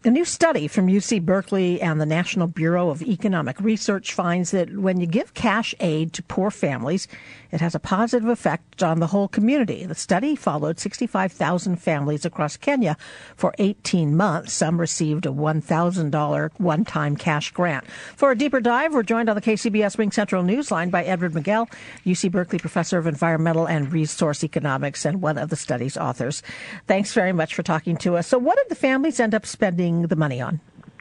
A new study from UC Berkeley and the National Bureau of Economic Research finds that when you give cash aid to poor families, it has a positive effect on the whole community. The study followed 65,000 families across Kenya for 18 months. Some received a $1,000 one-time cash grant. For a deeper dive, we're joined on the KCBS Ring Central Newsline by Edward Miguel, UC Berkeley professor of environmental and resource economics and one of the study's authors. Thanks very much for talking to us. So what did the families end up spending the money on?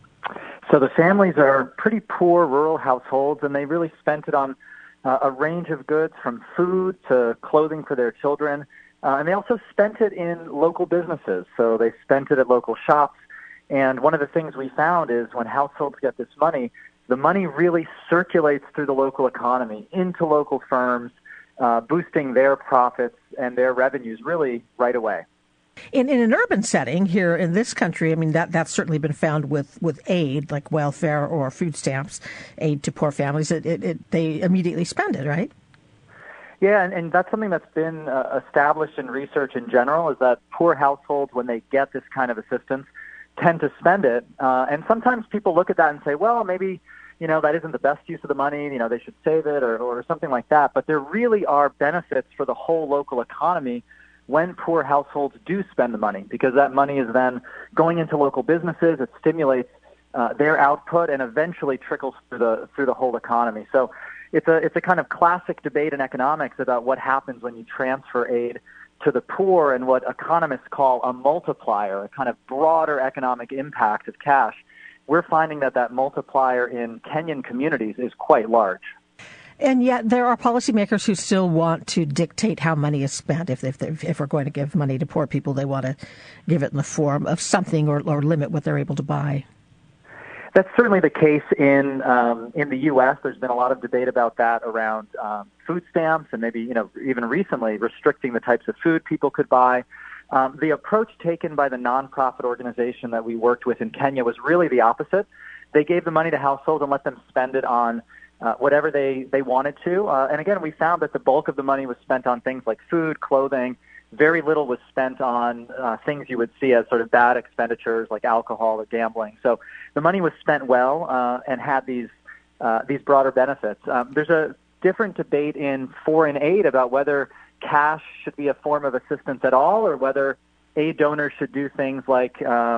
So the families are pretty poor rural households, and they really spent it on a range of goods from food to clothing for their children. And they also spent it in local businesses. So they spent it at local shops. And one of the things we found is when households get this money, the money really circulates through the local economy into local firms, boosting their profits and their revenues really right away. In an urban setting here in this country, I mean, that's certainly been found with aid, like welfare or food stamps, aid to poor families. They immediately spend it, right? Yeah, and that's something that's been established in research in general, is that poor households, when they get this kind of assistance, tend to spend it. And sometimes people look at that and say, well, maybe, that isn't the best use of the money, they should save it or something like that. But there really are benefits for the whole local economy when poor households do spend the money, because that money is then going into local businesses. It stimulates their output and eventually trickles through the whole economy. So it's a kind of classic debate in economics about what happens when you transfer aid to the poor and what economists call a multiplier, a kind of broader economic impact of cash. We're finding that multiplier in Kenyan communities is quite large. And yet there are policymakers who still want to dictate how money is spent. If we're going to give money to poor people, they want to give it in the form of something or limit what they're able to buy. That's certainly the case in the U.S. There's been a lot of debate about that around food stamps and maybe even recently restricting the types of food people could buy. The approach taken by the nonprofit organization that we worked with in Kenya was really the opposite. They gave the money to households and let them spend it on whatever they wanted to. And again, we found that the bulk of the money was spent on things like food, clothing. Very little was spent on things you would see as sort of bad expenditures like alcohol or gambling. So the money was spent well and had these broader benefits. There's a different debate in foreign aid about whether cash should be a form of assistance at all, or whether aid donors should do things like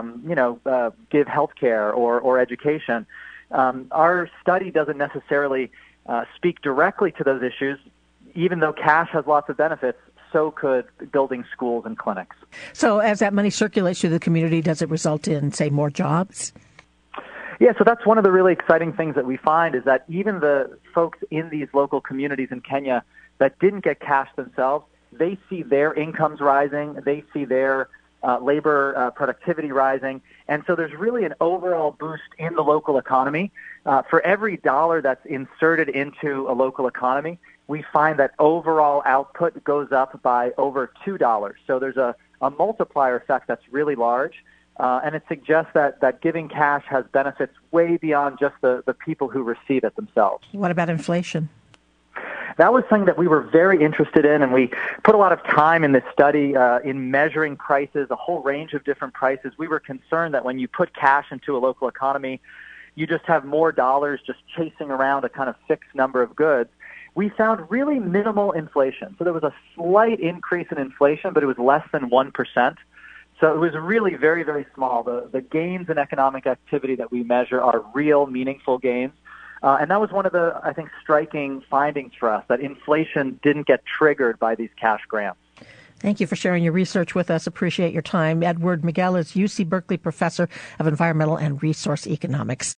give health care or education. Our study doesn't necessarily speak directly to those issues. Even though cash has lots of benefits, so could building schools and clinics. So as that money circulates through the community, does it result in, say, more jobs? Yeah, so that's one of the really exciting things that we find, is that even the folks in these local communities in Kenya that didn't get cash themselves, they see their incomes rising, they see their labor productivity rising. And so there's really an overall boost in the local economy. For every dollar that's inserted into a local economy, we find that overall output goes up by over $2. So there's a multiplier effect that's really large. And it suggests that giving cash has benefits way beyond just the people who receive it themselves. What about inflation? That was something that we were very interested in, and we put a lot of time in this study in measuring prices, a whole range of different prices. We were concerned that when you put cash into a local economy, you just have more dollars just chasing around a kind of fixed number of goods. We found really minimal inflation. So there was a slight increase in inflation, but it was less than 1%. So it was really very, very small. The gains in economic activity that we measure are real, meaningful gains. And that was one of the, I think, striking findings for us, that inflation didn't get triggered by these cash grants. Thank you for sharing your research with us. Appreciate your time. Edward Miguel is UC Berkeley professor of environmental and resource economics.